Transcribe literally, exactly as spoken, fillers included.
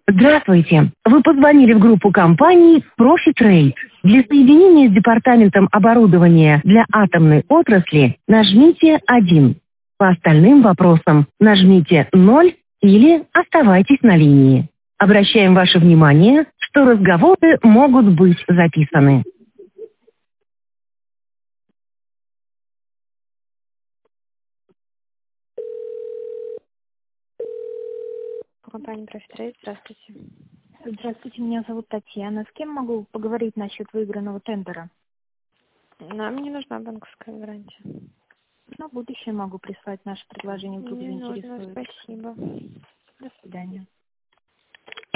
Здравствуйте. Вы позвонили в группу компаний ProfitRate. Для соединения с департаментом оборудования для атомной отрасли нажмите один. По остальным вопросам нажмите ноль или оставайтесь на линии. Обращаем ваше внимание, что разговоры могут быть записаны. Компания ProfitRate, здравствуйте. Здравствуйте, меня зовут Татьяна. С кем могу поговорить насчет выигранного тендера? Нам не нужна банковская гарантия. На будущее могу прислать наше предложение, вдруг Не нужно, заинтересует. спасибо. До свидания.